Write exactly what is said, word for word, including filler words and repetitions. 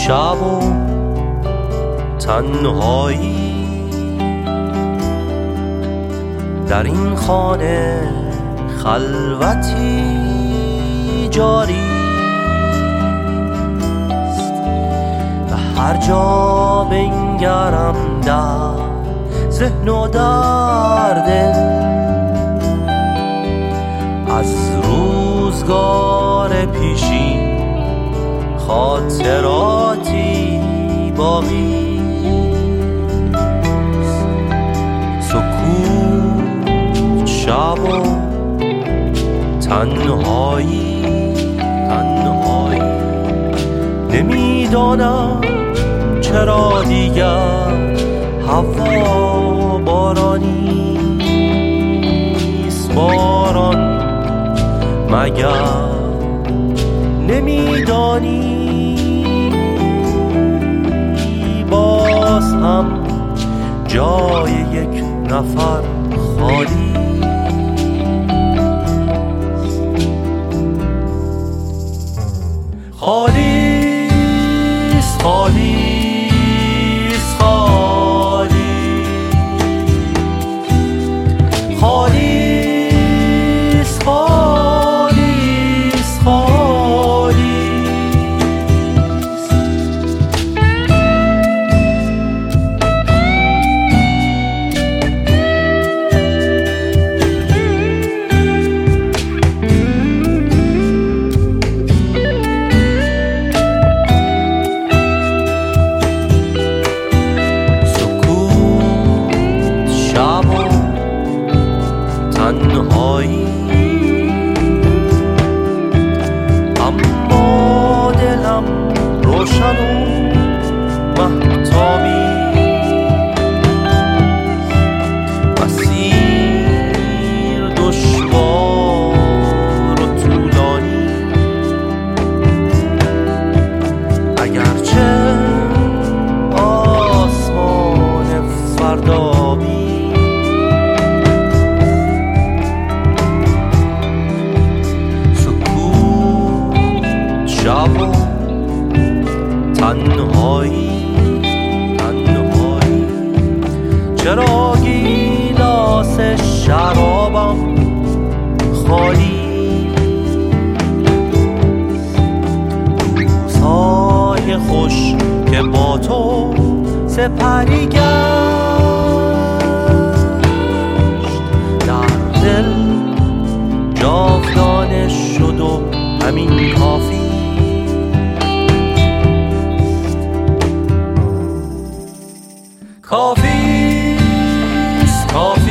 شب و تنهایی در این خانه خلوتی جاری است و هر جا بنگرم در ذهن و در دل از روزگار پیشین خاطراتی باقی سکوت شب و تنهایی تنهایی نمیدانم چرا دیگر هوا بارانی است باران مگر نمیدانی باز هم جای یک نفر خالی خالی است خالی است خالی خالی است خالی است خالی تنهایی اما دلم روشن و مهتابی مسیر دشوار و طولانی اگرچه آسمان فردابی شب و تنهایی تنهایی چرا گیلاس شرابم خالی روزهای خوش که با تو سپری گشت در دل جاودانه شد و همین کافی کافی است کافی